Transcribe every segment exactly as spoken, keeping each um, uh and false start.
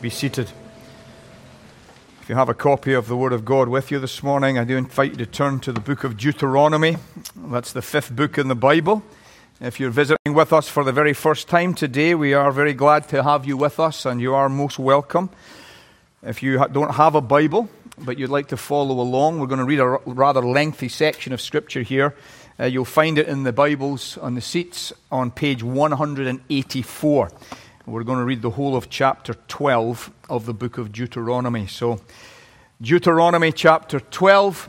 Be seated. If you have a copy of the Word of God with you this morning, I do invite you to turn to the book of Deuteronomy. That's the fifth book in the Bible. If you're visiting with us for the very first time today, we are very glad to have you with us, and you are most welcome. If you don't have a Bible, but you'd like to follow along, we're going to read a rather lengthy section of Scripture here. Uh, you'll find it in the Bibles on the seats on page one hundred eighty-four. We're going to read the whole of chapter twelve of the book of Deuteronomy. So, Deuteronomy chapter twelve,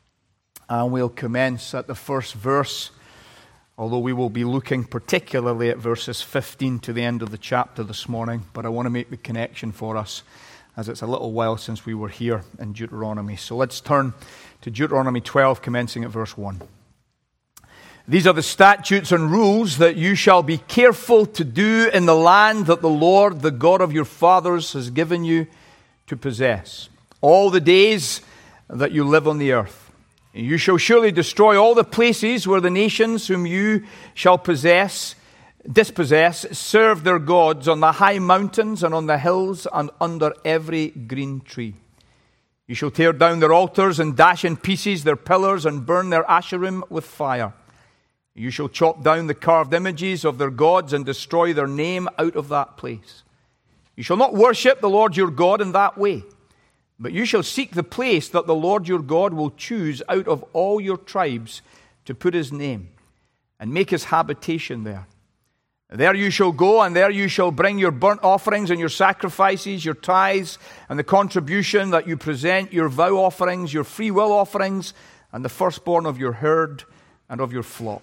and we'll commence at the first verse, although we will be looking particularly at verses fifteen to the end of the chapter this morning. But I want to make the connection for us, as it's a little while since we were here in Deuteronomy. So let's turn to Deuteronomy twelve, commencing at verse one. These are the statutes and rules that you shall be careful to do in the land that the Lord, the God of your fathers, has given you to possess, all the days that you live on the earth. You shall surely destroy all the places where the nations whom you shall possess, dispossess, serve their gods on the high mountains and on the hills and under every green tree. You shall tear down their altars and dash in pieces their pillars and burn their asherim with fire. You shall chop down the carved images of their gods and destroy their name out of that place. You shall not worship the Lord your God in that way, but you shall seek the place that the Lord your God will choose out of all your tribes to put his name and make his habitation there. There you shall go, and there you shall bring your burnt offerings and your sacrifices, your tithes, and the contribution that you present, your vow offerings, your free will offerings, and the firstborn of your herd and of your flock.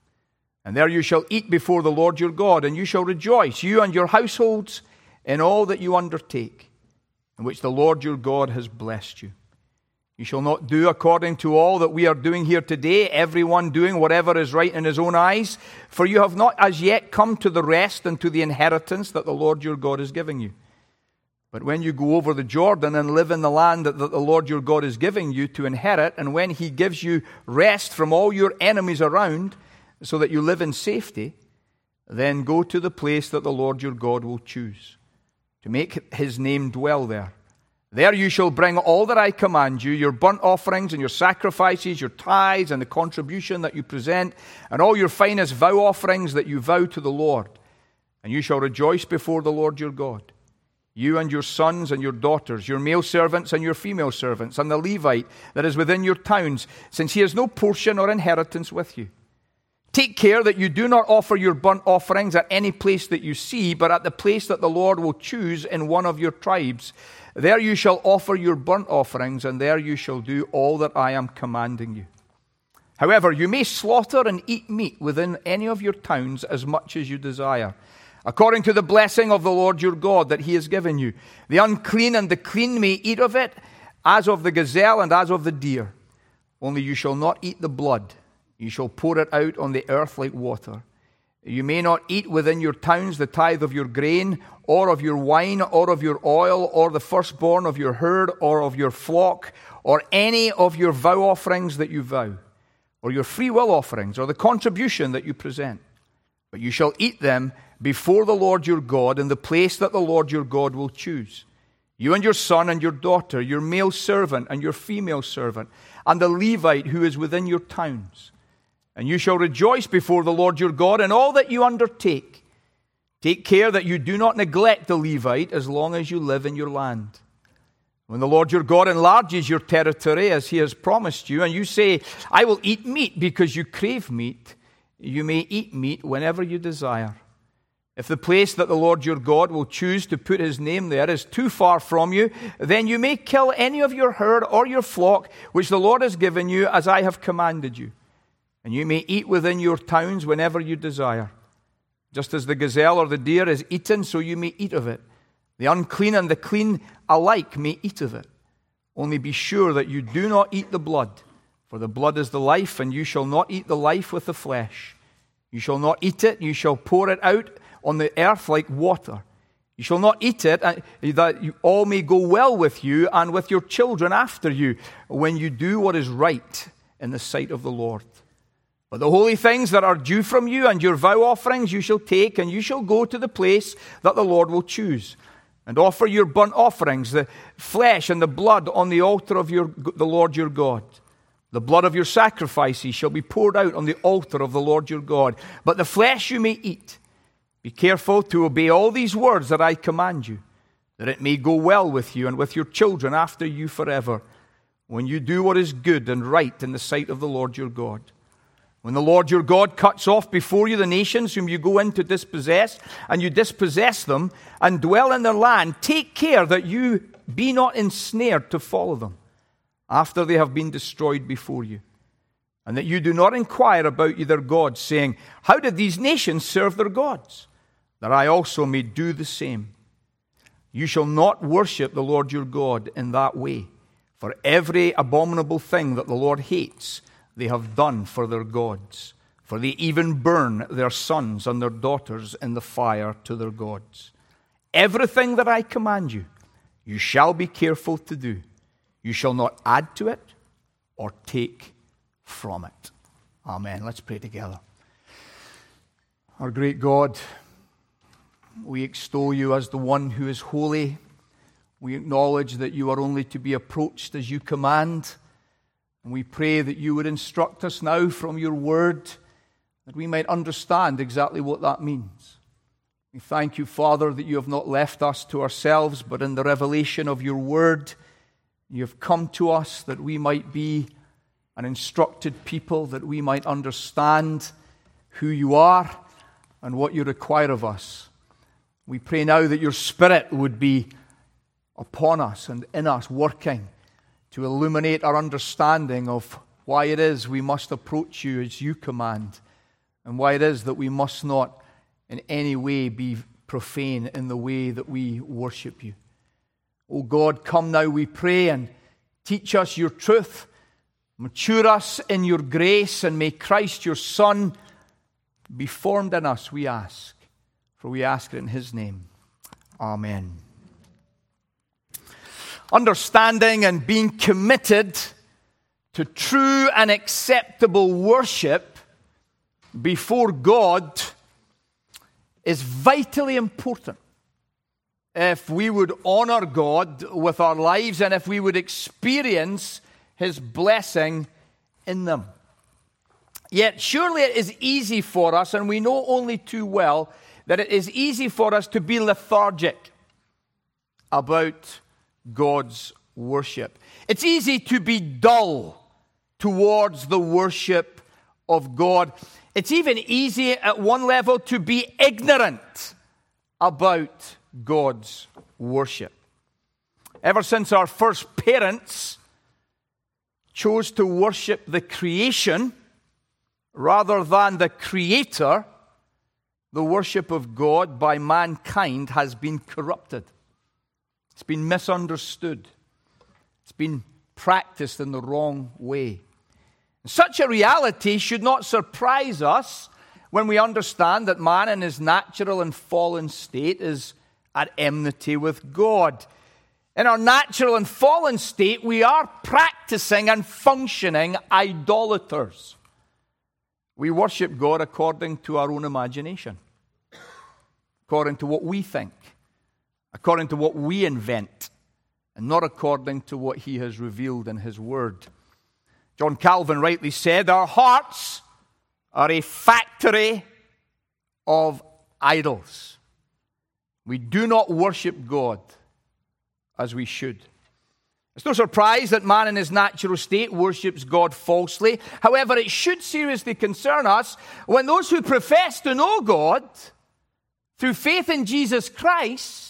And there you shall eat before the Lord your God, and you shall rejoice, you and your households, in all that you undertake, in which the Lord your God has blessed you. You shall not do according to all that we are doing here today, everyone doing whatever is right in his own eyes, for you have not as yet come to the rest and to the inheritance that the Lord your God is giving you. But when you go over the Jordan and live in the land that the Lord your God is giving you to inherit, and when he gives you rest from all your enemies around, so that you live in safety, then go to the place that the Lord your God will choose, to make his name dwell there. There you shall bring all that I command you, your burnt offerings and your sacrifices, your tithes and the contribution that you present, and all your finest vow offerings that you vow to the Lord. And you shall rejoice before the Lord your God, you and your sons and your daughters, your male servants and your female servants, and the Levite that is within your towns, since he has no portion or inheritance with you. Take care that you do not offer your burnt offerings at any place that you see, but at the place that the Lord will choose in one of your tribes. There you shall offer your burnt offerings, and there you shall do all that I am commanding you. However, you may slaughter and eat meat within any of your towns as much as you desire, according to the blessing of the Lord your God that he has given you. The unclean and the clean may eat of it, as of the gazelle and as of the deer. Only you shall not eat the blood. You shall pour it out on the earth like water. You may not eat within your towns the tithe of your grain, or of your wine, or of your oil, or the firstborn of your herd, or of your flock, or any of your vow offerings that you vow, or your free will offerings, or the contribution that you present. But you shall eat them before the Lord your God in the place that the Lord your God will choose. You and your son and your daughter, your male servant and your female servant, and the Levite who is within your towns. And you shall rejoice before the Lord your God in all that you undertake. Take care that you do not neglect the Levite as long as you live in your land. When the Lord your God enlarges your territory as he has promised you, and you say, I will eat meat because you crave meat, you may eat meat whenever you desire. If the place that the Lord your God will choose to put his name there is too far from you, then you may kill any of your herd or your flock which the Lord has given you as I have commanded you. And you may eat within your towns whenever you desire. Just as the gazelle or the deer is eaten, so you may eat of it. The unclean and the clean alike may eat of it. Only be sure that you do not eat the blood, for the blood is the life, and you shall not eat the life with the flesh. You shall not eat it, you shall pour it out on the earth like water. You shall not eat it, that you all may go well with you and with your children after you, when you do what is right in the sight of the Lord. But the holy things that are due from you and your vow offerings you shall take, and you shall go to the place that the Lord will choose. and offer your burnt offerings, the flesh and the blood on the altar of your, the Lord your God. The blood of your sacrifices shall be poured out on the altar of the Lord your God. But the flesh you may eat. Be careful to obey all these words that I command you, that it may go well with you and with your children after you forever, when you do what is good and right in the sight of the Lord your God. When the Lord your God cuts off before you the nations whom you go in to dispossess, and you dispossess them and dwell in their land, take care that you be not ensnared to follow them after they have been destroyed before you, and that you do not inquire about their gods, saying, how did these nations serve their gods? That I also may do the same. You shall not worship the Lord your God in that way, for every abominable thing that the Lord hates they have done for their gods, for they even burn their sons and their daughters in the fire to their gods. Everything that I command you, you shall be careful to do. You shall not add to it or take from it. Amen. Let's pray together. Our great God, we extol you as the one who is holy. We acknowledge that you are only to be approached as you command. And we pray that you would instruct us now from your word, that we might understand exactly what that means. We thank you, Father, that you have not left us to ourselves, but in the revelation of your word, you have come to us that we might be an instructed people, that we might understand who you are and what you require of us. We pray now that your Spirit would be upon us and in us, working to illuminate our understanding of why it is we must approach you as you command, and why it is that we must not in any way be profane in the way that we worship you. O God, come now, we pray, and teach us your truth. Mature us in your grace, and may Christ, your Son, be formed in us, we ask. For we ask it in his name. Amen. Understanding and being committed to true and acceptable worship before God is vitally important if we would honor God with our lives and if we would experience his blessing in them. Yet surely it is easy for us, and we know only too well, that it is easy for us to be lethargic about God's worship. It's easy to be dull towards the worship of God. It's even easy at one level to be ignorant about God's worship. Ever since our first parents chose to worship the creation rather than the Creator, the worship of God by mankind has been corrupted. It's been misunderstood. It's been practiced in the wrong way. Such a reality should not surprise us when we understand that man in his natural and fallen state is at enmity with God. In our natural and fallen state, we are practicing and functioning idolaters. We worship God according to our own imagination, according to what we think, according to what we invent, and not according to what he has revealed in his word. John Calvin rightly said, our hearts are a factory of idols. We do not worship God as we should. It's no surprise that man in his natural state worships God falsely. However, it should seriously concern us when those who profess to know God through faith in Jesus Christ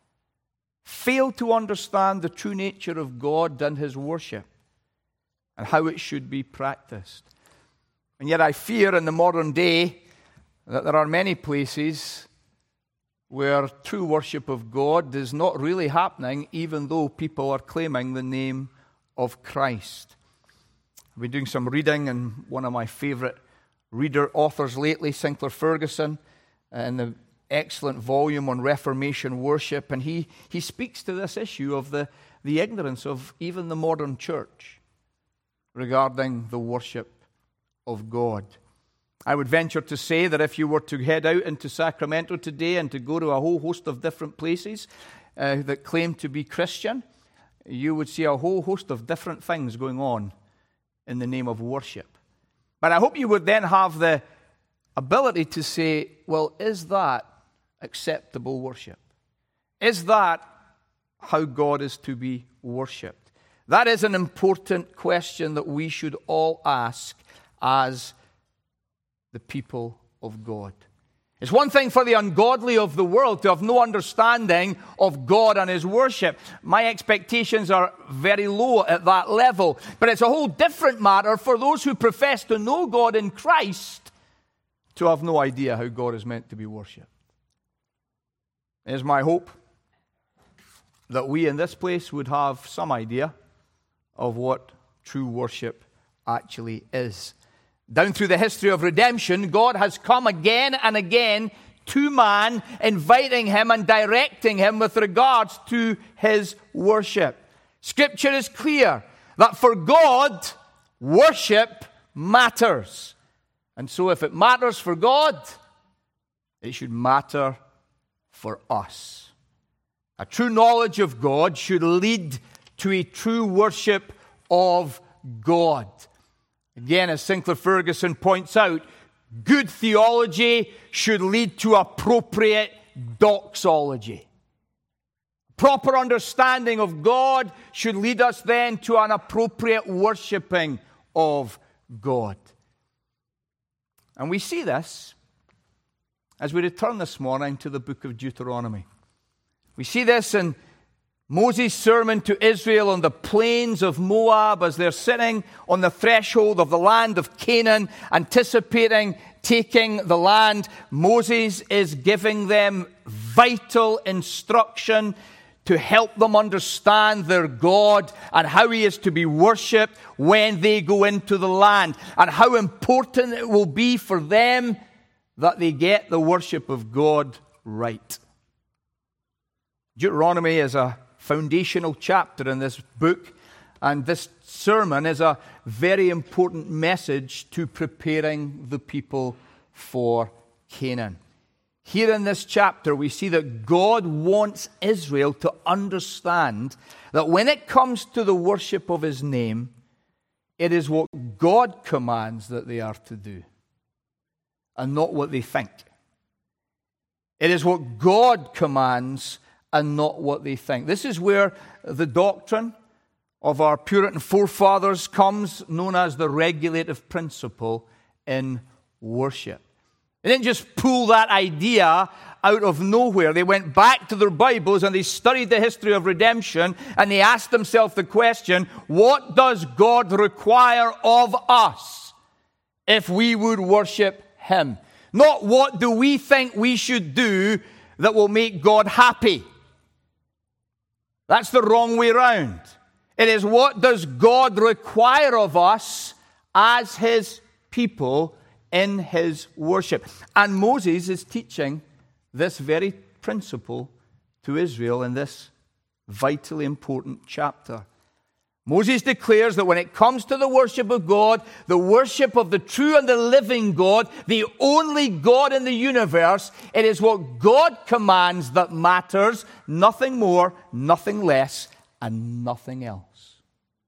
fail to understand the true nature of God and his worship and how it should be practiced. And yet I fear in the modern day that there are many places where true worship of God is not really happening, even though people are claiming the name of Christ. I've been doing some reading, and one of my favorite reader authors lately, Sinclair Ferguson, in the excellent volume on Reformation worship, and he, he speaks to this issue of the, the ignorance of even the modern church regarding the worship of God. I would venture to say that if you were to head out into Sacramento today and to go to a whole host of different places, uh, that claim to be Christian, you would see a whole host of different things going on in the name of worship. But I hope you would then have the ability to say, well, is that acceptable worship? Is that how God is to be worshipped? That is an important question that we should all ask as the people of God. It's one thing for the ungodly of the world to have no understanding of God and His worship. My expectations are very low at that level. But it's a whole different matter for those who profess to know God in Christ to have no idea how God is meant to be worshipped. It is my hope that we in this place would have some idea of what true worship actually is. Down through the history of redemption, God has come again and again to man, inviting him and directing him with regards to his worship. Scripture is clear that for God, worship matters. And so if it matters for God, it should matter for us. A true knowledge of God should lead to a true worship of God. Again, as Sinclair Ferguson points out, good theology should lead to appropriate doxology. Proper understanding of God should lead us then to an appropriate worshipping of God. And we see this as we return this morning to the book of Deuteronomy. We see this in Moses' sermon to Israel on the plains of Moab as they're sitting on the threshold of the land of Canaan, anticipating taking the land. Moses is giving them vital instruction to help them understand their God and how He is to be worshipped when they go into the land, and how important it will be for them that they get the worship of God right. Deuteronomy is a foundational chapter in this book, and this sermon is a very important message to preparing the people for Canaan. Here in this chapter, we see that God wants Israel to understand that when it comes to the worship of His name, it is what God commands that they are to do, and not what they think. It is what God commands and not what they think. This is where the doctrine of our Puritan forefathers comes, known as the regulative principle in worship. They didn't just pull that idea out of nowhere. They went back to their Bibles and they studied the history of redemption, and they asked themselves the question, what does God require of us if we would worship Him? Not what do we think we should do that will make God happy. That's the wrong way round. It is what does God require of us as His people in His worship. And Moses is teaching this very principle to Israel in this vitally important chapter. Moses declares that when it comes to the worship of God, the worship of the true and the living God, the only God in the universe, it is what God commands that matters, nothing more, nothing less, and nothing else.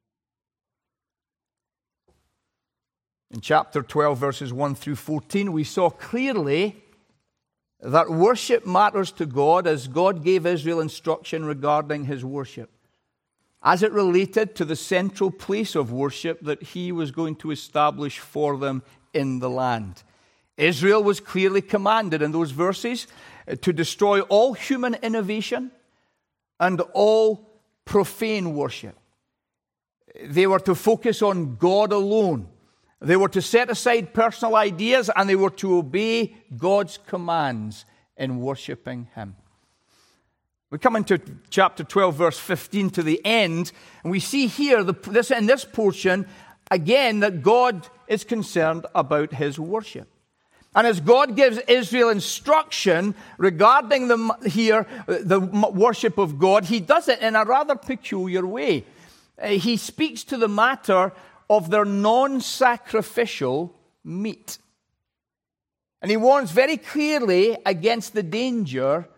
In chapter twelve, verses one through fourteen, we saw clearly that worship matters to God as God gave Israel instruction regarding His worship, as it related to the central place of worship that He was going to establish for them in the land. Israel was clearly commanded in those verses to destroy all human innovation and all profane worship. They were to focus on God alone. They were to set aside personal ideas, and they were to obey God's commands in worshiping Him. We come into chapter twelve, verse fifteen, to the end, and we see here the, this, in this portion, again, that God is concerned about His worship. And as God gives Israel instruction regarding the, here, the worship of God, He does it in a rather peculiar way. Uh, he speaks to the matter of their non-sacrificial meat. And He warns very clearly against the danger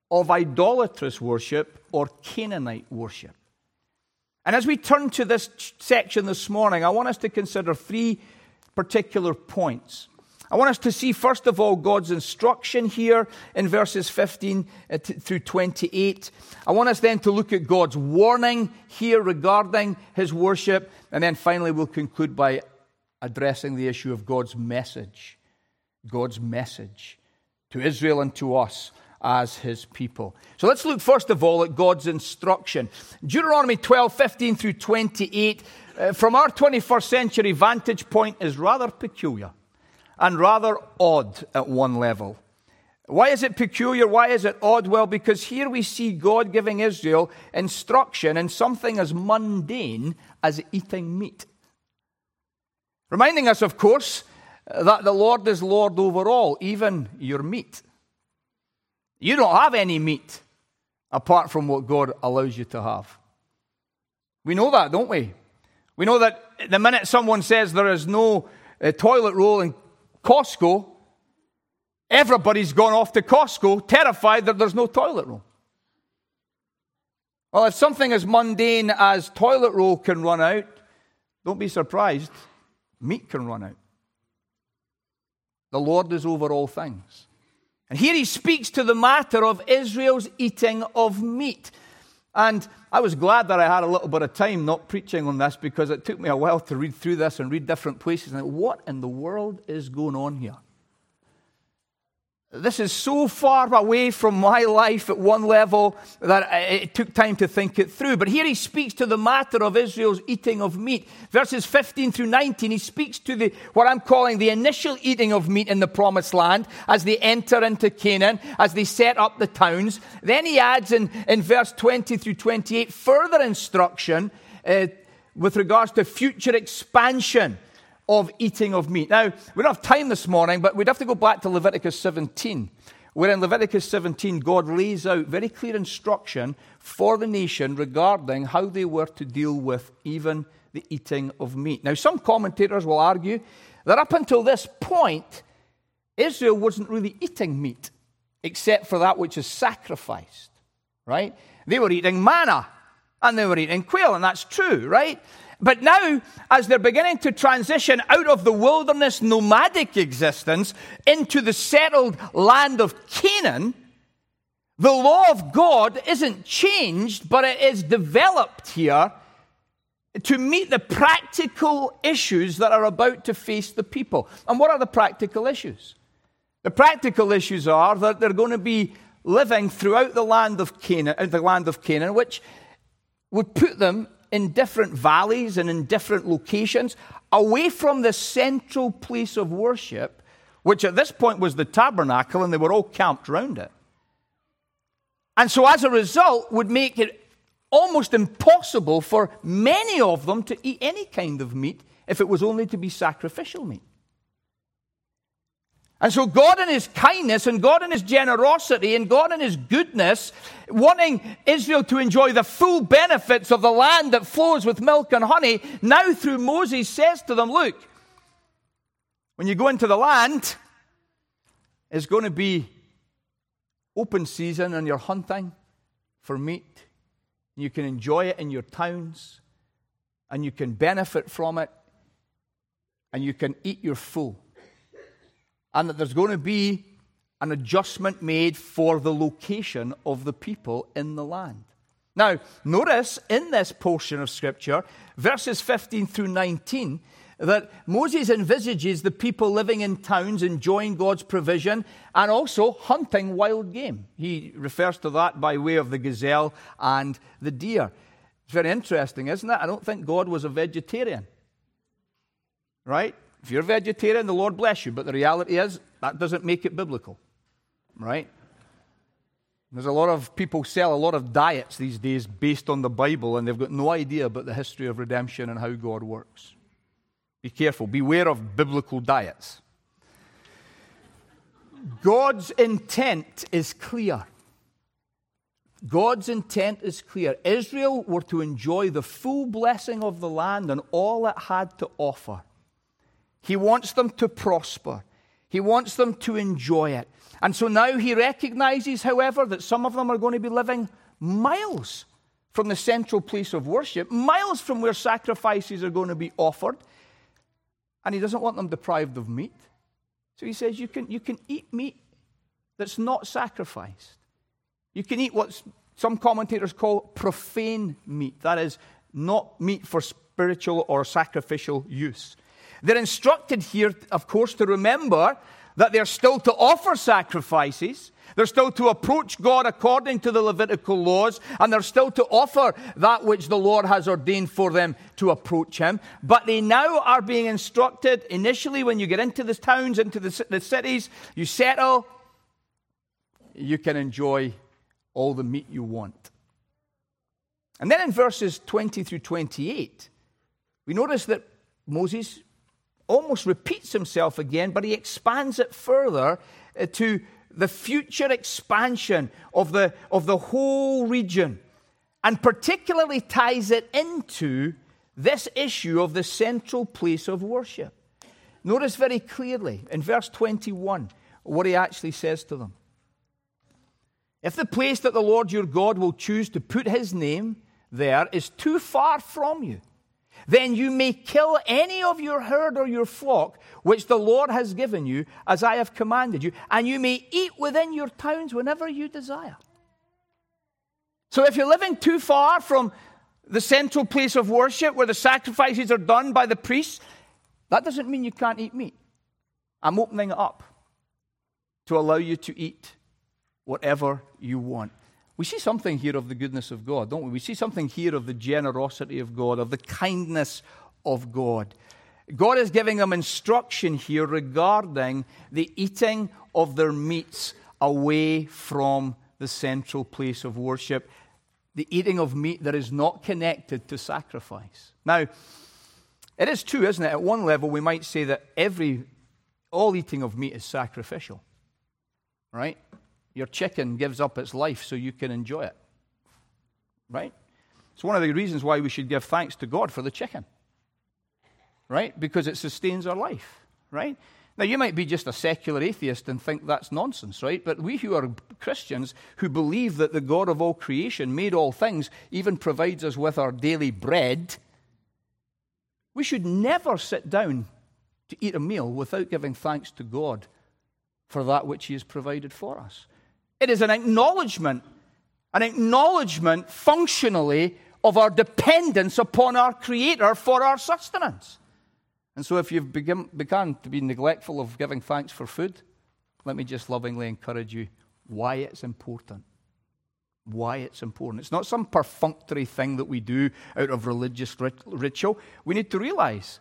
of idolatrous worship or Canaanite worship. And as we turn to this section this morning, I want us to consider three particular points. I want us to see, first of all, God's instruction here in verses fifteen through twenty-eight. I want us then to look at God's warning here regarding his worship. And then finally, we'll conclude by addressing the issue of God's message. God's message to Israel and to us as his people. So let's look first of all at God's instruction. Deuteronomy twelve, fifteen through twenty-eight, uh, from our twenty-first century vantage point, is rather peculiar and rather odd at one level. Why is it peculiar? Why is it odd? Well, because here we see God giving Israel instruction in something as mundane as eating meat. Reminding us, of course, that the Lord is Lord over all, even your meat. You don't have any meat apart from what God allows you to have. We know that, don't we? We know that the minute someone says there is no uh, toilet roll in Costco, everybody's gone off to Costco terrified that there's no toilet roll. Well, if something as mundane as toilet roll can run out, don't be surprised, meat can run out. The Lord is over all things. And here he speaks to the matter of Israel's eating of meat. And I was glad that I had a little bit of time not preaching on this, because it took me a while to read through this and read different places. And what in the world is going on here? This is so far away from my life at one level that it took time to think it through. But here he speaks to the matter of Israel's eating of meat. Verses fifteen through nineteen, he speaks to the what I'm calling the initial eating of meat in the Promised Land as they enter into Canaan, as they set up the towns. Then he adds in, in verse twenty through twenty-eight further instruction uh, with regards to future expansion of eating of meat. Now, we don't have time this morning, but we'd have to go back to Leviticus seventeen, where in Leviticus seventeen, God lays out very clear instruction for the nation regarding how they were to deal with even the eating of meat. Now, some commentators will argue that up until this point, Israel wasn't really eating meat, except for that which is sacrificed, right? They were eating manna, and they were eating quail, and that's true, right? But now, as they're beginning to transition out of the wilderness nomadic existence into the settled land of Canaan, the law of God isn't changed, but it is developed here to meet the practical issues that are about to face the people. And what are the practical issues? The practical issues are that they're going to be living throughout the land of Canaan, the land of Canaan, which would put them in different valleys and in different locations, away from the central place of worship, which at this point was the tabernacle, and they were all camped around it. And so as a result, would make it almost impossible for many of them to eat any kind of meat if it was only to be sacrificial meat. And so God in his kindness and God in his generosity and God in his goodness, wanting Israel to enjoy the full benefits of the land that flows with milk and honey, now through Moses says to them, look, when you go into the land, it's going to be open season and you're hunting for meat. You can enjoy it in your towns and you can benefit from it and you can eat your full. And that there's going to be an adjustment made for the location of the people in the land. Now, notice in this portion of Scripture, verses fifteen through nineteen, that Moses envisages the people living in towns enjoying God's provision and also hunting wild game. He refers to that by way of the gazelle and the deer. It's very interesting, isn't it? I don't think God was a vegetarian. Right? If you're a vegetarian, the Lord bless you. But the reality is, that doesn't make it biblical. Right? There's a lot of people sell a lot of diets these days based on the Bible, and they've got no idea about the history of redemption and how God works. Be careful. Beware of biblical diets. God's intent is clear. God's intent is clear. Israel were to enjoy the full blessing of the land and all it had to offer. He wants them to prosper. He wants them to enjoy it. And so now he recognizes, however, that some of them are going to be living miles from the central place of worship, miles from where sacrifices are going to be offered. And he doesn't want them deprived of meat. So he says, you can, you can eat meat that's not sacrificed. You can eat what some commentators call profane meat. That is, not meat for spiritual or sacrificial use. They're instructed here, of course, to remember that they're still to offer sacrifices. They're still to approach God according to the Levitical laws, and they're still to offer that which the Lord has ordained for them to approach Him. But they now are being instructed, initially when you get into the towns, into the, the cities, you settle, you can enjoy all the meat you want. And then in verses twenty through twenty-eight, we notice that Moses almost repeats himself again, but he expands it further uh, to the future expansion of the, of the whole region, and particularly ties it into this issue of the central place of worship. Notice very clearly in verse twenty-one what he actually says to them. If the place that the Lord your God will choose to put His name there is too far from you, then you may kill any of your herd or your flock, which the Lord has given you, as I have commanded you, and you may eat within your towns whenever you desire. So if you're living too far from the central place of worship where the sacrifices are done by the priests, that doesn't mean you can't eat meat. I'm opening it up to allow you to eat whatever you want. We see something here of the goodness of God, don't we? We see something here of the generosity of God, of the kindness of God. God is giving them instruction here regarding the eating of their meats away from the central place of worship, the eating of meat that is not connected to sacrifice. Now, it is true, isn't it? At one level, we might say that every, all eating of meat is sacrificial, right? Your chicken gives up its life so you can enjoy it, right? It's one of the reasons why we should give thanks to God for the chicken, right? Because it sustains our life, right? Now, you might be just a secular atheist and think that's nonsense, right? But we who are Christians, who believe that the God of all creation made all things, even provides us with our daily bread, we should never sit down to eat a meal without giving thanks to God for that which He has provided for us. It is an acknowledgement, an acknowledgement functionally of our dependence upon our Creator for our sustenance. And so if you've begin, begun to be neglectful of giving thanks for food, let me just lovingly encourage you why it's important. Why it's important. It's not some perfunctory thing that we do out of religious rit- ritual. We need to realize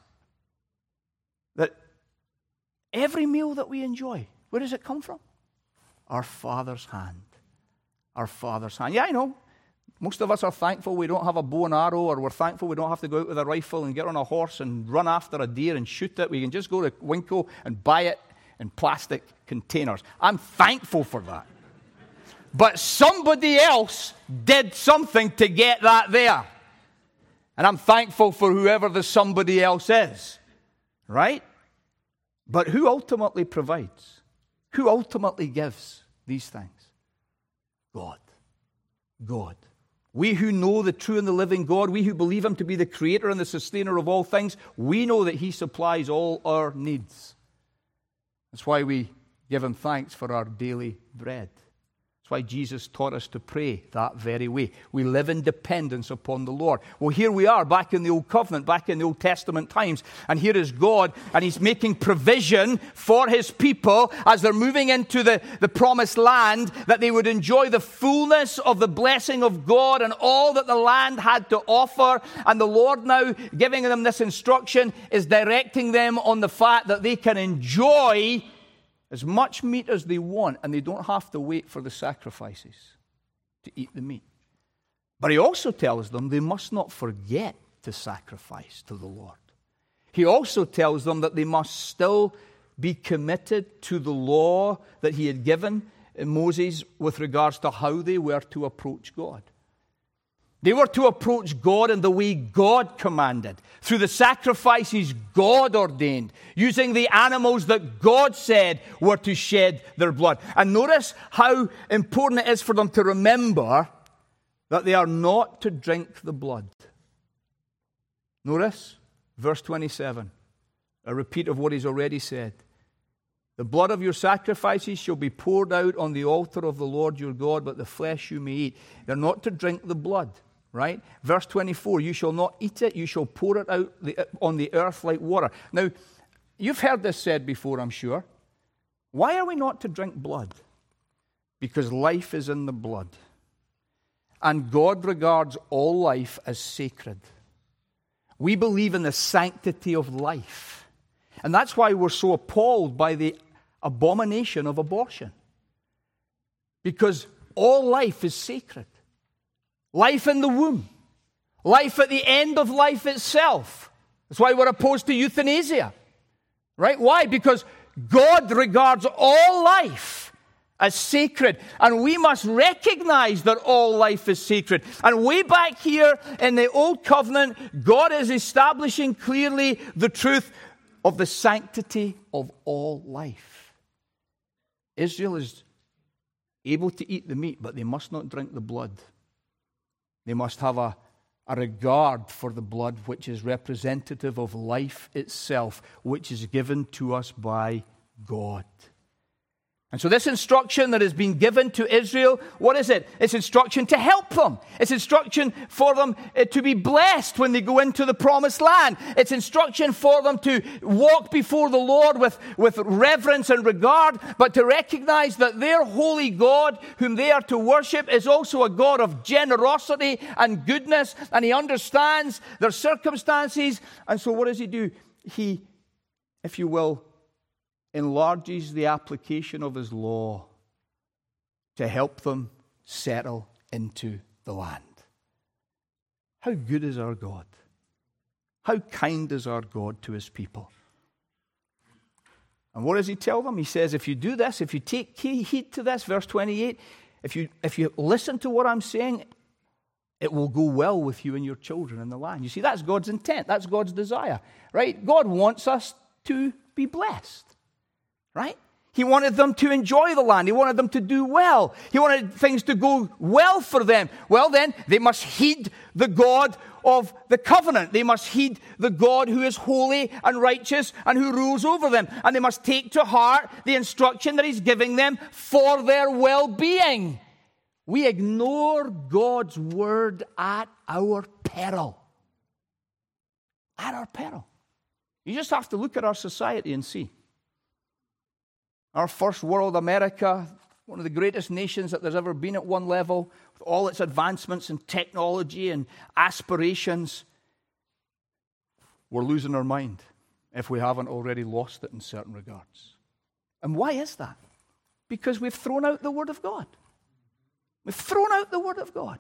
that every meal that we enjoy, where does it come from? Our Father's hand. Our Father's hand. Yeah, I know. Most of us are thankful we don't have a bow and arrow, or we're thankful we don't have to go out with a rifle and get on a horse and run after a deer and shoot it. We can just go to Winco and buy it in plastic containers. I'm thankful for that. But somebody else did something to get that there. And I'm thankful for whoever the somebody else is. Right? But who ultimately provides? Who ultimately gives these things? God. God. We who know the true and the living God, we who believe Him to be the creator and the sustainer of all things, we know that He supplies all our needs. That's why we give Him thanks for our daily bread. That's why Jesus taught us to pray that very way. We live in dependence upon the Lord. Well, here we are back in the Old Covenant, back in the Old Testament times. And here is God, and He's making provision for His people as they're moving into the, the promised land, that they would enjoy the fullness of the blessing of God and all that the land had to offer. And the Lord now, giving them this instruction, is directing them on the fact that they can enjoy as much meat as they want, and they don't have to wait for the sacrifices to eat the meat. But He also tells them they must not forget to sacrifice to the Lord. He also tells them that they must still be committed to the law that He had given Moses with regards to how they were to approach God. They were to approach God in the way God commanded, through the sacrifices God ordained, using the animals that God said were to shed their blood. And notice how important it is for them to remember that they are not to drink the blood. Notice verse twenty-seven, a repeat of what he's already said. The blood of your sacrifices shall be poured out on the altar of the Lord your God, but the flesh you may eat. They're not to drink the blood. Right? Verse twenty-four, you shall not eat it, you shall pour it out the, on the earth like water. Now, you've heard this said before, I'm sure. Why are we not to drink blood? Because life is in the blood. And God regards all life as sacred. We believe in the sanctity of life. And that's why we're so appalled by the abomination of abortion. Because all life is sacred. Life in the womb. Life at the end of life itself. That's why we're opposed to euthanasia. Right? Why? Because God regards all life as sacred. And we must recognize that all life is sacred. And way back here in the Old Covenant, God is establishing clearly the truth of the sanctity of all life. Israel is able to eat the meat, but they must not drink the blood. They must have a, a regard for the blood, which is representative of life itself, which is given to us by God. And so this instruction that has been given to Israel, what is it? It's instruction to help them. It's instruction for them to be blessed when they go into the promised land. It's instruction for them to walk before the Lord with, with reverence and regard, but to recognize that their holy God, whom they are to worship, is also a God of generosity and goodness, and He understands their circumstances. And so what does He do? He, if you will, enlarges the application of His law to help them settle into the land. How good is our God? How kind is our God to His people? And what does He tell them? He says, if you do this, if you take heed to this, verse twenty-eight, if you, if you listen to what I'm saying, it will go well with you and your children in the land. You see, that's God's intent. That's God's desire, right? God wants us to be blessed. Right? He wanted them to enjoy the land. He wanted them to do well. He wanted things to go well for them. Well, then, they must heed the God of the covenant. They must heed the God who is holy and righteous and who rules over them. And they must take to heart the instruction that He's giving them for their well-being. We ignore God's word at our peril. At our peril. You just have to look at our society and see. Our first world, America, one of the greatest nations that there's ever been at one level, with all its advancements in technology and aspirations, we're losing our mind if we haven't already lost it in certain regards. And why is that? Because we've thrown out the Word of God. We've thrown out the Word of God.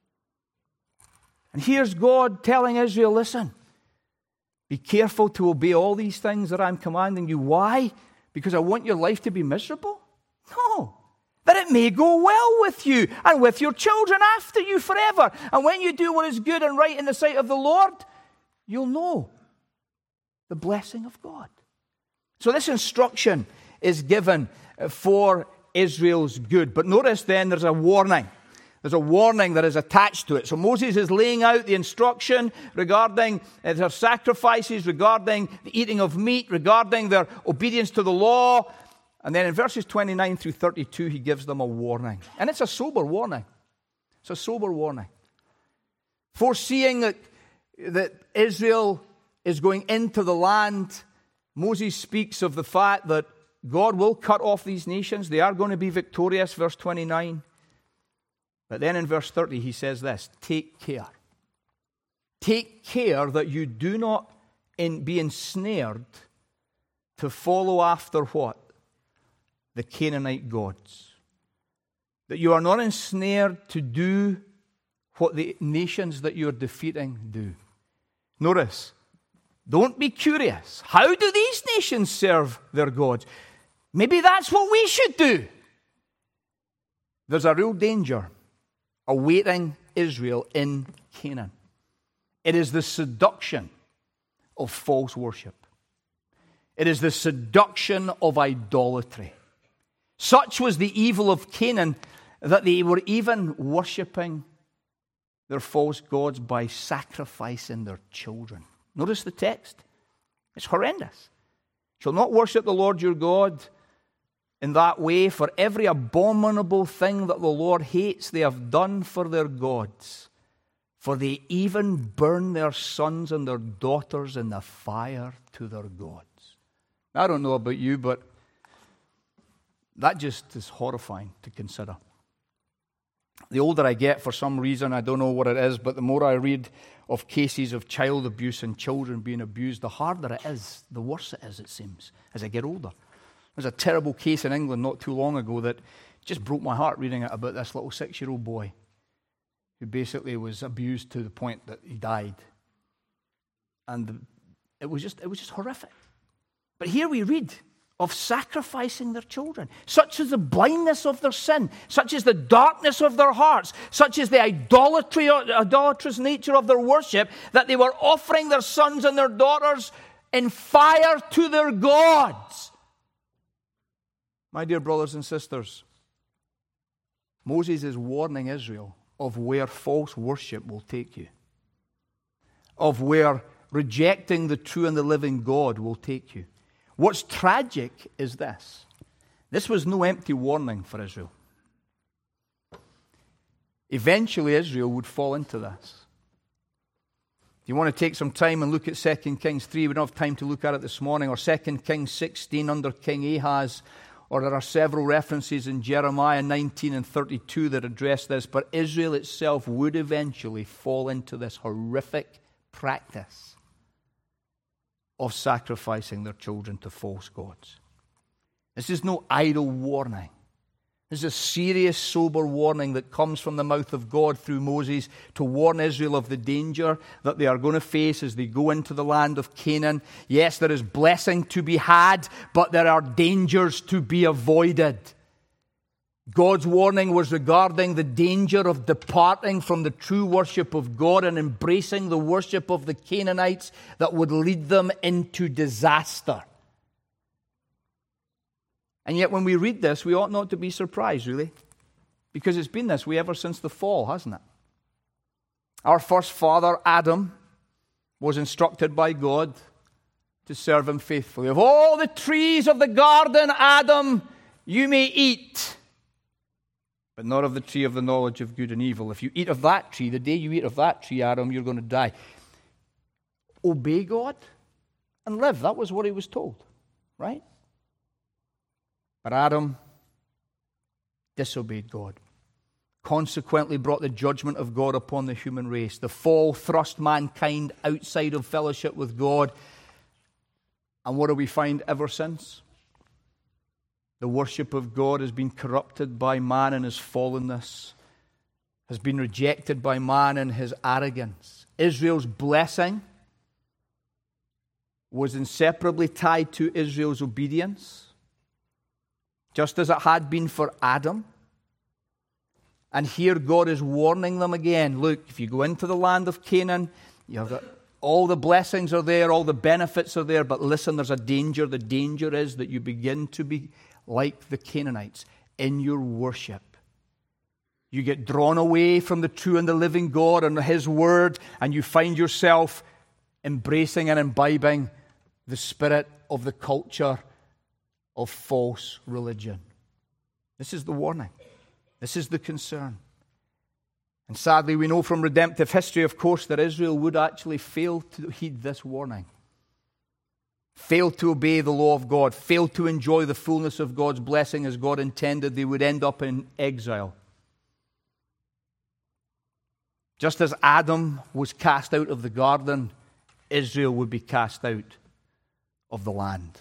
And here's God telling Israel, listen, be careful to obey all these things that I'm commanding you. Why? Because I want your life to be miserable? No. That it may go well with you and with your children after you forever. And when you do what is good and right in the sight of the Lord, you'll know the blessing of God. So this instruction is given for Israel's good. But notice then there's a warning. There's a warning that is attached to it. So Moses is laying out the instruction regarding their sacrifices, regarding the eating of meat, regarding their obedience to the law. And then in verses twenty-nine through thirty-two, he gives them a warning. And it's a sober warning. It's a sober warning. Foreseeing that, that Israel is going into the land, Moses speaks of the fact that God will cut off these nations. They are going to be victorious, verse twenty-nine. But then in verse thirty, he says this, take care. Take care that you do not in, be ensnared to follow after what? The Canaanite gods. That you are not ensnared to do what the nations that you're defeating do. Notice, don't be curious. How do these nations serve their gods? Maybe that's what we should do. There's a real danger awaiting Israel in Canaan. It is the seduction of false worship. It is the seduction of idolatry. Such was the evil of Canaan that they were even worshipping their false gods by sacrificing their children. Notice the text. It's horrendous. You shall not worship the Lord your God in that way, for every abominable thing that the Lord hates they have done for their gods. For they even burn their sons and their daughters in the fire to their gods. I don't know about you, but that just is horrifying to consider. The older I get, for some reason, I don't know what it is, but the more I read of cases of child abuse and children being abused, the harder it is, the worse it is, it seems, as I get older. There's a terrible case in England not too long ago that just broke my heart reading it, about this little six-year-old boy who basically was abused to the point that he died. And it was just, it was just horrific. But here we read of sacrificing their children. Such is the blindness of their sin, such is the darkness of their hearts, such is the idolatry, idolatrous nature of their worship, that they were offering their sons and their daughters in fire to their gods. My dear brothers and sisters, Moses is warning Israel of where false worship will take you, of where rejecting the true and the living God will take you. What's tragic is this. This was no empty warning for Israel. Eventually, Israel would fall into this. If you want to take some time and look at Second Kings three, we don't have time to look at it this morning, or Second Kings sixteen under King Ahaz, or there are several references in Jeremiah nineteen and thirty-two that address this, but Israel itself would eventually fall into this horrific practice of sacrificing their children to false gods. This is no idle warning. This is a serious, sober warning that comes from the mouth of God through Moses to warn Israel of the danger that they are going to face as they go into the land of Canaan. Yes, there is blessing to be had, but there are dangers to be avoided. God's warning was regarding the danger of departing from the true worship of God and embracing the worship of the Canaanites that would lead them into disaster. And yet when we read this, we ought not to be surprised, really, because it's been this way ever since the fall, hasn't it? Our first father, Adam, was instructed by God to serve him faithfully. Of all the trees of the garden, Adam, you may eat, but not of the tree of the knowledge of good and evil. If you eat of that tree, the day you eat of that tree, Adam, you're going to die. Obey God and live. That was what he was told, right? But Adam disobeyed God, consequently brought the judgment of God upon the human race. The fall thrust mankind outside of fellowship with God. And what do we find ever since? The worship of God has been corrupted by man in his fallenness, has been rejected by man in his arrogance. Israel's blessing was inseparably tied to Israel's obedience, just as it had been for Adam. And here God is warning them again. Look, if you go into the land of Canaan, you have got all the blessings are there, all the benefits are there, but listen, there's a danger. The danger is that you begin to be like the Canaanites in your worship. You get drawn away from the true and the living God and his word, and you find yourself embracing and imbibing the spirit of the culture of false religion. This is the warning. This is the concern. And sadly, we know from redemptive history, of course, that Israel would actually fail to heed this warning. Fail to obey the law of God, fail to enjoy the fullness of God's blessing as God intended. They would end up in exile. Just as Adam was cast out of the garden, Israel would be cast out of the land.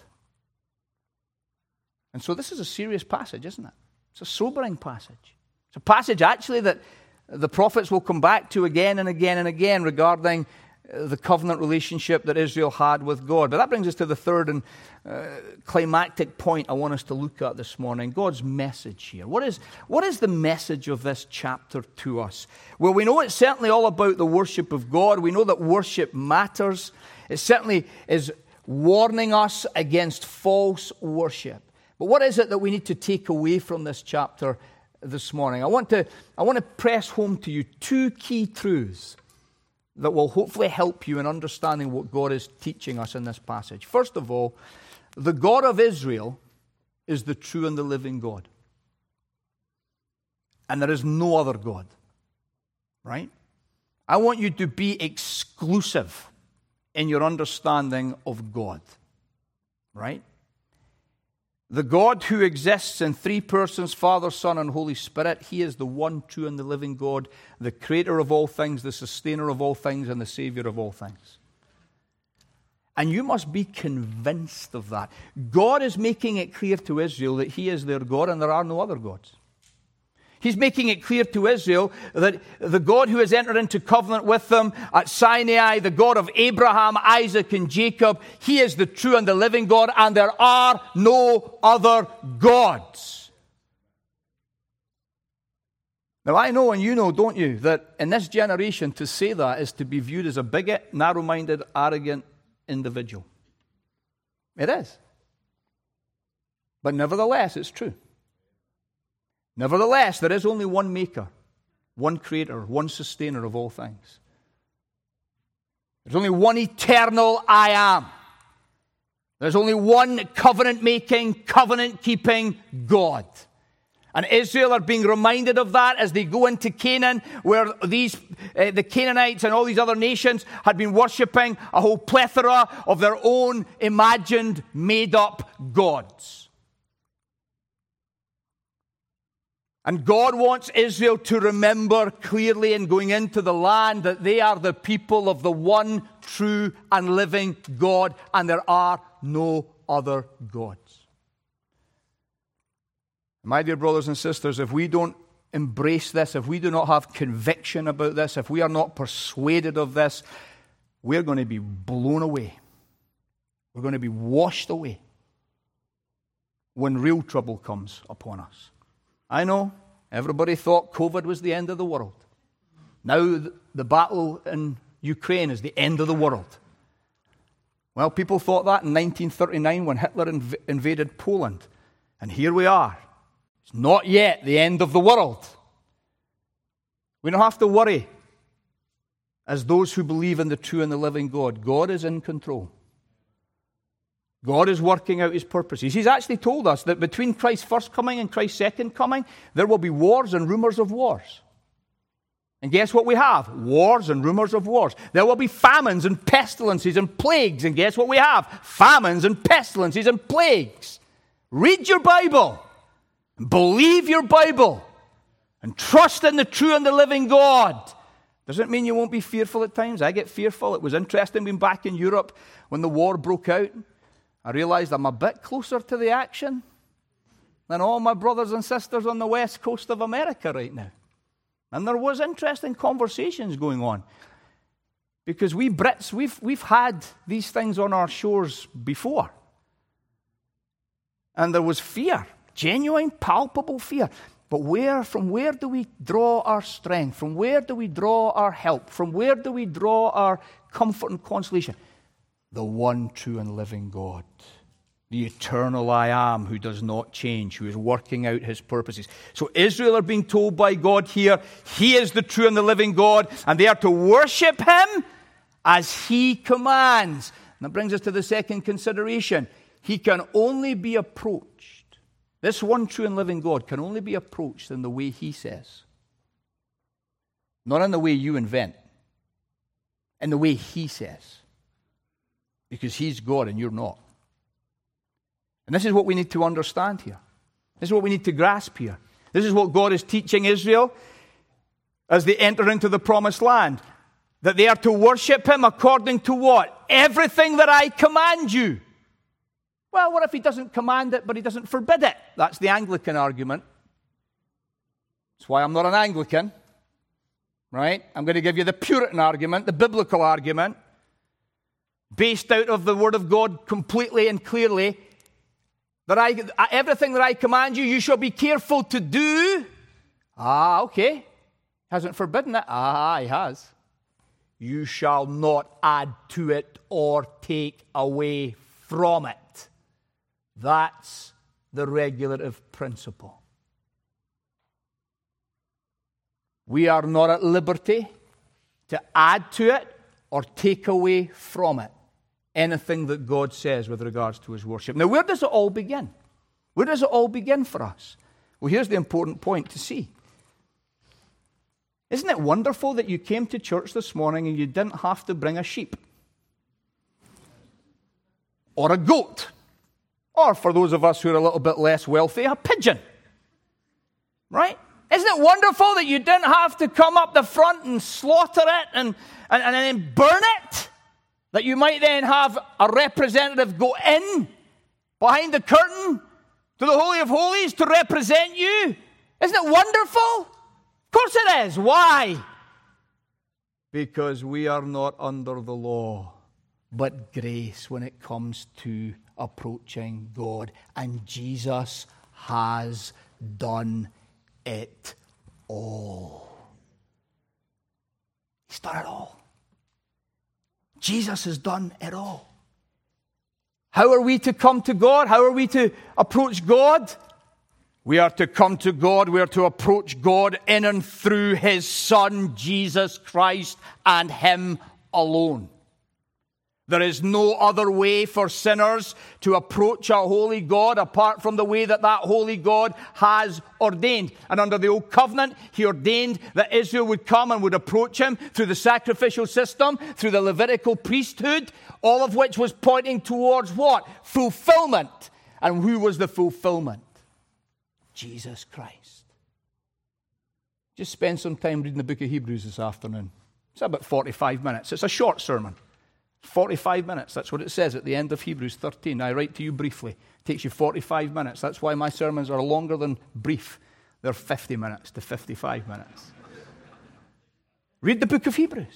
And so this is a serious passage, isn't it? It's a sobering passage. It's a passage actually that the prophets will come back to again and again and again regarding the covenant relationship that Israel had with God. But that brings us to the third and uh, climactic point I want us to look at this morning, God's message here. What is, what is the message of this chapter to us? Well, we know it's certainly all about the worship of God. We know that worship matters. It certainly is warning us against false worship. But what is it that we need to take away from this chapter this morning? I want to, I want to press home to you two key truths that will hopefully help you in understanding what God is teaching us in this passage. First of all, the God of Israel is the true and the living God. And there is no other God. Right? I want you to be exclusive in your understanding of God. Right? The God who exists in three persons, Father, Son, and Holy Spirit, He is the one true and the living God, the creator of all things, the sustainer of all things, and the Savior of all things. And you must be convinced of that. God is making it clear to Israel that He is their God and there are no other gods. He's making it clear to Israel that the God who has entered into covenant with them at Sinai, the God of Abraham, Isaac, and Jacob, He is the true and the living God, and there are no other gods. Now, I know and you know, don't you, that in this generation to say that is to be viewed as a bigot, narrow-minded, arrogant individual. It is. But nevertheless, it's true. Nevertheless, there is only one maker, one creator, one sustainer of all things. There's only one eternal I am. There's only one covenant-making, covenant-keeping God. And Israel are being reminded of that as they go into Canaan, where these uh, the Canaanites and all these other nations had been worshipping a whole plethora of their own imagined, made-up gods. And God wants Israel to remember clearly in going into the land that they are the people of the one true and living God, and there are no other gods. My dear brothers and sisters, if we don't embrace this, if we do not have conviction about this, if we are not persuaded of this, we're going to be blown away. We're going to be washed away when real trouble comes upon us. I know, everybody thought COVID was the end of the world. Now the battle in Ukraine is the end of the world. Well, people thought that in nineteen thirty-nine when Hitler inv- invaded Poland. And here we are. It's not yet the end of the world. We don't have to worry as those who believe in the true and the living God. God is in control. God is working out His purposes. He's actually told us that between Christ's first coming and Christ's second coming, there will be wars and rumors of wars. And guess what we have? Wars and rumors of wars. There will be famines and pestilences and plagues. And guess what we have? Famines and pestilences and plagues. Read your Bible. Believe your Bible. And trust in the true and the living God. Doesn't mean you won't be fearful at times. I get fearful. It was interesting being back in Europe when the war broke out. I realized I'm a bit closer to the action than all my brothers and sisters on the west coast of America right now. And there was interesting conversations going on. Because we Brits, we've, we've had these things on our shores before. And there was fear, genuine, palpable fear. But where, from where do we draw our strength? From where do we draw our help? From where do we draw our comfort and consolation? The one true and living God, the eternal I am, who does not change, who is working out His purposes. So Israel are being told by God here, He is the true and the living God, and they are to worship Him as He commands. And that brings us to the second consideration. He can only be approached. This one true and living God can only be approached in the way He says. Not in the way you invent. In the way He says. Because He's God and you're not. And this is what we need to understand here. This is what we need to grasp here. This is what God is teaching Israel as they enter into the promised land. That they are to worship Him according to what? Everything that I command you. Well, what if He doesn't command it, but He doesn't forbid it? That's the Anglican argument. That's why I'm not an Anglican. right? I'm going to give you the Puritan argument, the biblical argument, based out of the Word of God completely and clearly, that I, everything that I command you, you shall be careful to do. Ah, okay. Hasn't forbidden it. Ah, he has. You shall not add to it or take away from it. That's the regulative principle. We are not at liberty to add to it or take away from it anything that God says with regards to his worship. Now, where does it all begin? Where does it all begin for us? Well, here's the important point to see. Isn't it wonderful that you came to church this morning and you didn't have to bring a sheep? Or a goat? Or, for those of us who are a little bit less wealthy, a pigeon? Right? Isn't it wonderful that you didn't have to come up the front and slaughter it and, and, and then burn it? That you might then have a representative go in behind the curtain to the Holy of Holies to represent you? Isn't it wonderful? Of course it is. Why? Because we are not under the law, but grace when it comes to approaching God. And Jesus has done it all. He's done it all. Jesus has done it all. How are we to come to God? How are we to approach God? We are to come to God. We are to approach God in and through his Son, Jesus Christ, and him alone. There is no other way for sinners to approach a holy God apart from the way that that holy God has ordained. And under the old covenant, he ordained that Israel would come and would approach him through the sacrificial system, through the Levitical priesthood, all of which was pointing towards what? Fulfillment. And who was the fulfillment? Jesus Christ. Just spend some time reading the book of Hebrews this afternoon. It's about forty-five minutes. It's a short sermon. forty-five minutes. That's what it says at the end of Hebrews thirteen. I write to you briefly. It takes you forty-five minutes. That's why my sermons are longer than brief. They're fifty minutes to fifty-five minutes. Read the book of Hebrews.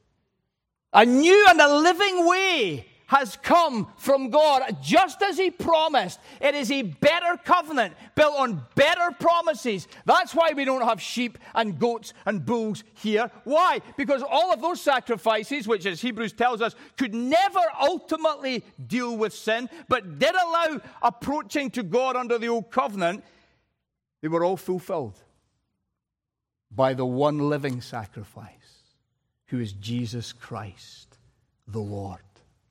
A new and a living way has come from God, just as he promised. It is a better covenant built on better promises. That's why we don't have sheep and goats and bulls here. Why? Because all of those sacrifices, which as Hebrews tells us, could never ultimately deal with sin, but did allow approaching to God under the old covenant, they were all fulfilled by the one living sacrifice, who is Jesus Christ, the Lord.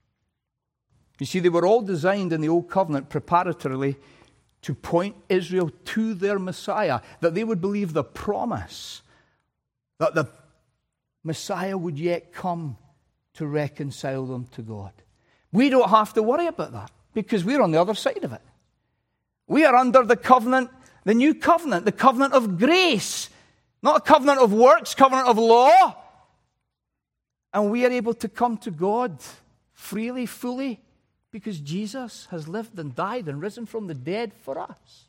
You see, they were all designed in the Old Covenant preparatorily to point Israel to their Messiah, that they would believe the promise that the Messiah would yet come to reconcile them to God. We don't have to worry about that because we're on the other side of it. We are under the covenant, the new covenant, the covenant of grace, not a covenant of works, covenant of law. And we are able to come to God freely, fully, because Jesus has lived and died and risen from the dead for us.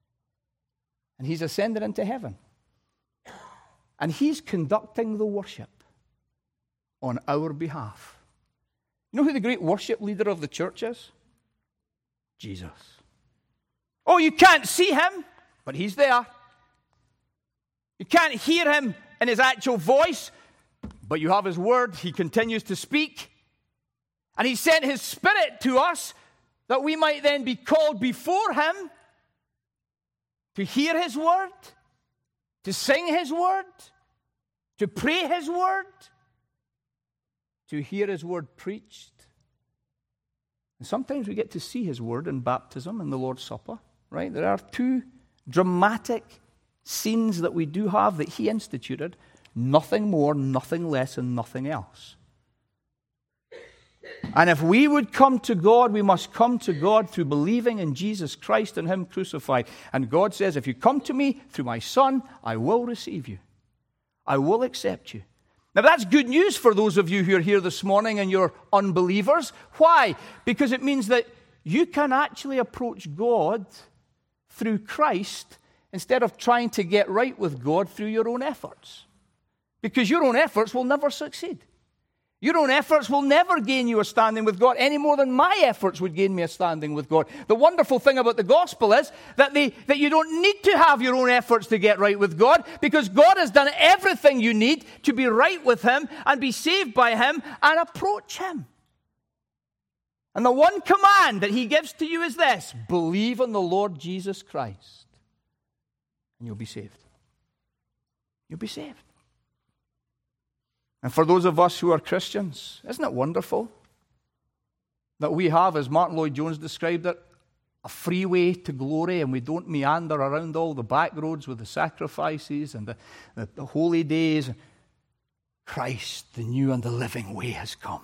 And he's ascended into heaven. And he's conducting the worship on our behalf. You know who the great worship leader of the church is? Jesus. Oh, you can't see him, but he's there. You can't hear him in his actual voice, but you have his word. He continues to speak. And he sent his Spirit to us that we might then be called before him to hear his word, to sing his word, to pray his word, to hear his word preached. And sometimes we get to see his word in baptism and the Lord's Supper, right? There are two dramatic scenes that we do have that he instituted. Nothing more, nothing less, and nothing else. And if we would come to God, we must come to God through believing in Jesus Christ and him crucified. And God says, if you come to me through my Son, I will receive you. I will accept you. Now that's good news for those of you who are here this morning and you're unbelievers. Why? Because it means that you can actually approach God through Christ instead of trying to get right with God through your own efforts. Because your own efforts will never succeed. Your own efforts will never gain you a standing with God any more than my efforts would gain me a standing with God. The wonderful thing about the gospel is that, they, that you don't need to have your own efforts to get right with God, because God has done everything you need to be right with Him and be saved by Him and approach Him. And the one command that He gives to you is this: believe on the Lord Jesus Christ, and you'll be saved. You'll be saved. And for those of us who are Christians, isn't it wonderful that we have, as Martin Lloyd-Jones described it, a freeway to glory, and we don't meander around all the back roads with the sacrifices and the, the, the holy days. Christ, the new and the living way, has come.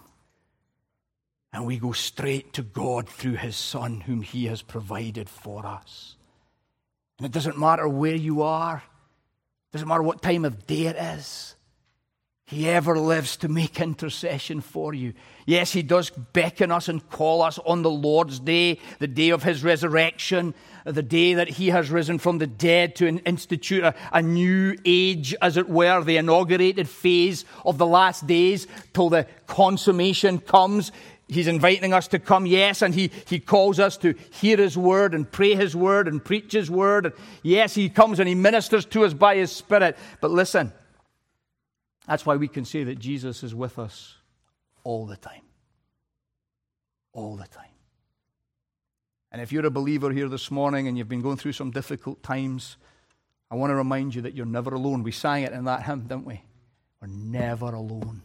And we go straight to God through His Son, whom He has provided for us. And it doesn't matter where you are. It doesn't matter what time of day it is. He ever lives to make intercession for you. Yes, He does beckon us and call us on the Lord's day, the day of His resurrection, the day that He has risen from the dead to institute a, a new age, as it were, the inaugurated phase of the last days till the consummation comes. He's inviting us to come, yes, and he, he calls us to hear His word and pray His word and preach His word. And yes, He comes and He ministers to us by His Spirit. But listen, that's why we can say that Jesus is with us all the time. All the time. And if you're a believer here this morning and you've been going through some difficult times, I want to remind you that you're never alone. We sang it in that hymn, didn't we? We're never alone.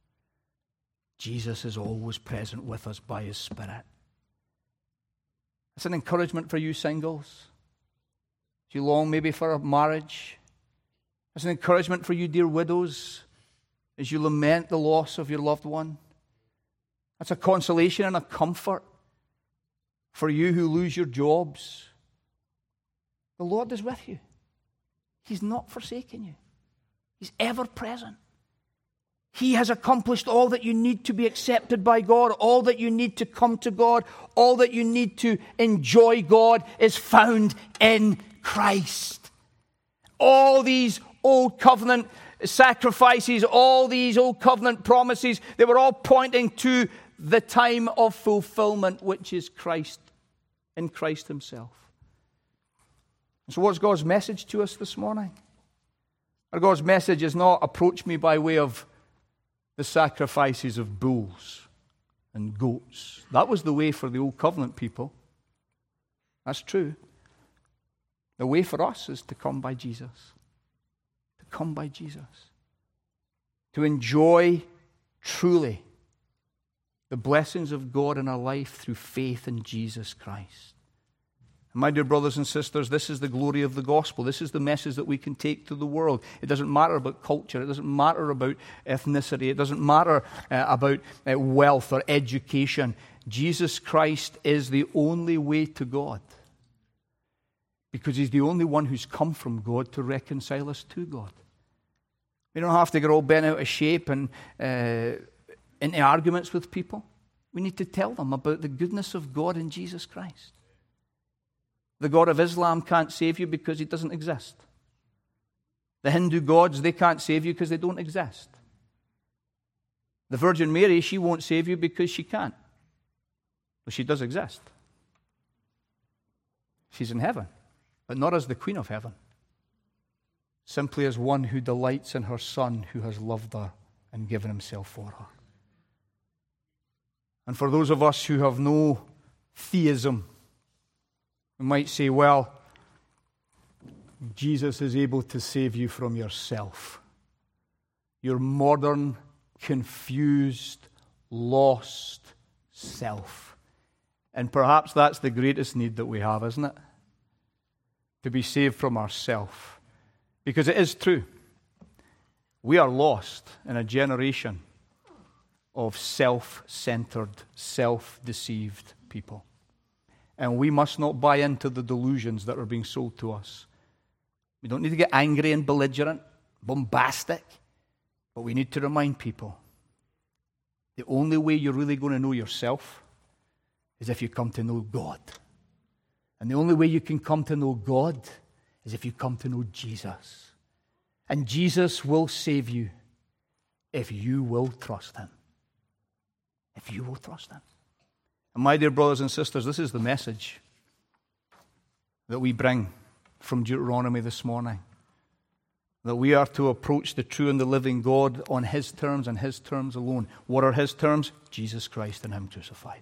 Jesus is always present with us by His Spirit. It's an encouragement for you singles. If you long maybe for a marriage. It's an encouragement for you dear widows as you lament the loss of your loved one. It's a consolation and a comfort for you who lose your jobs. The Lord is with you. He's not forsaken you. He's ever present. He has accomplished all that you need to be accepted by God, all that you need to come to God, all that you need to enjoy God is found in Christ. All these old covenant sacrifices, all these old covenant promises, they were all pointing to the time of fulfillment, which is Christ, in Christ Himself. So what's God's message to us this morning? Our God's message is not approach me by way of the sacrifices of bulls and goats. That was the way for the old covenant people. That's true. The way for us is to come by Jesus. To come by Jesus. To enjoy truly the blessings of God in our life through faith in Jesus Christ. My dear brothers and sisters, this is the glory of the gospel. This is the message that we can take to the world. It doesn't matter about culture. It doesn't matter about ethnicity. It doesn't matter uh, about uh, wealth or education. Jesus Christ is the only way to God, because He's the only one who's come from God to reconcile us to God. We don't have to get all bent out of shape and uh, into arguments with people. We need to tell them about the goodness of God in Jesus Christ. The God of Islam can't save you because He doesn't exist. The Hindu gods, they can't save you because they don't exist. The Virgin Mary, she won't save you because she can't. But she does exist. She's in heaven, but not as the Queen of Heaven. Simply as one who delights in her Son, who has loved her and given Himself for her. And for those of us who have no theism, we might say, well, Jesus is able to save you from yourself. Your modern, confused, lost self. And perhaps that's the greatest need that we have, isn't it? To be saved from ourselves. Because it is true. We are lost in a generation of self-centered, self-deceived people. And we must not buy into the delusions that are being sold to us. We don't need to get angry and belligerent, bombastic, but we need to remind people the only way you're really going to know yourself is if you come to know God. And the only way you can come to know God is if you come to know Jesus. And Jesus will save you if you will trust him. If you will trust him. And my dear brothers and sisters, this is the message that we bring from Deuteronomy this morning. That we are to approach the true and the living God on his terms and his terms alone. What are his terms? Jesus Christ and him crucified.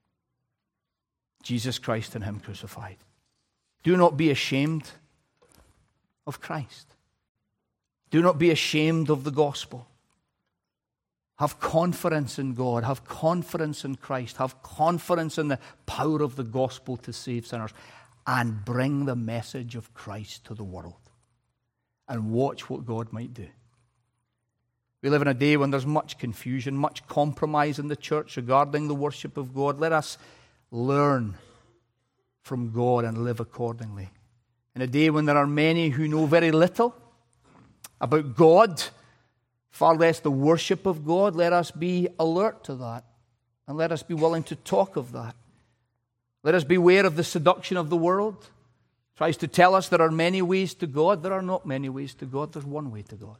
Jesus Christ and him crucified. Do not be ashamed of Christ. Do not be ashamed of the gospel. Have confidence in God. Have confidence in Christ. Have confidence in the power of the gospel to save sinners. And bring the message of Christ to the world. And watch what God might do. We live in a day when there's much confusion, much compromise in the church regarding the worship of God. Let us learn from God and live accordingly. In a day when there are many who know very little about God, far less the worship of God, let us be alert to that. And let us be willing to talk of that. Let us beware of the seduction of the world. It tries to tell us there are many ways to God. There are not many ways to God. There's one way to God.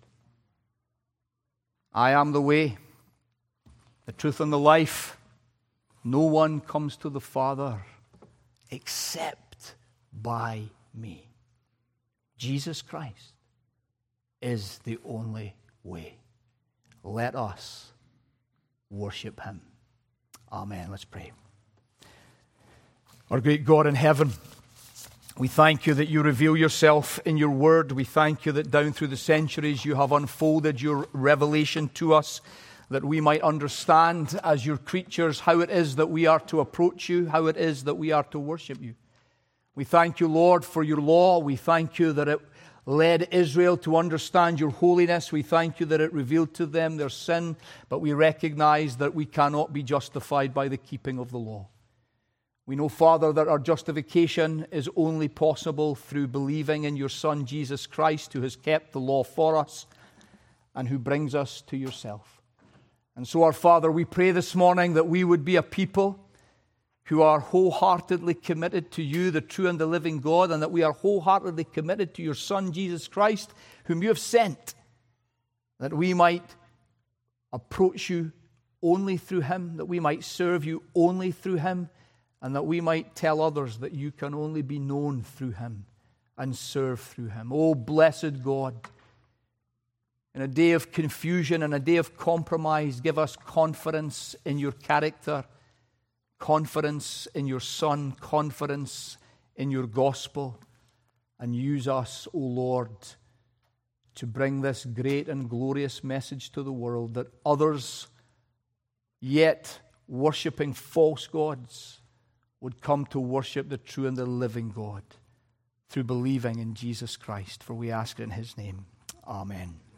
I am the way, the truth, and the life. No one comes to the Father except by me. Jesus Christ is the only way. Let us worship him. Amen. Let's pray. Our great God in heaven, we thank you that you reveal yourself in your word. We thank you that down through the centuries you have unfolded your revelation to us, that we might understand as your creatures how it is that we are to approach you, how it is that we are to worship you. We thank you, Lord, for your law. We thank you that it led Israel to understand your holiness. We thank you that it revealed to them their sin, but we recognize that we cannot be justified by the keeping of the law. We know, Father, that our justification is only possible through believing in your Son, Jesus Christ, who has kept the law for us and who brings us to yourself. And so, our Father, we pray this morning that we would be a people who are wholeheartedly committed to you, the true and the living God, and that we are wholeheartedly committed to your Son, Jesus Christ, whom you have sent, that we might approach you only through him, that we might serve you only through him, and that we might tell others that you can only be known through him and serve through him. Oh, blessed God, in a day of confusion and a day of compromise, give us confidence in your character, confidence in your Son, confidence in your gospel, and use us, O Lord, to bring this great and glorious message to the world, that others, yet worshipping false gods, would come to worship the true and the living God through believing in Jesus Christ. For we ask it in his name. Amen.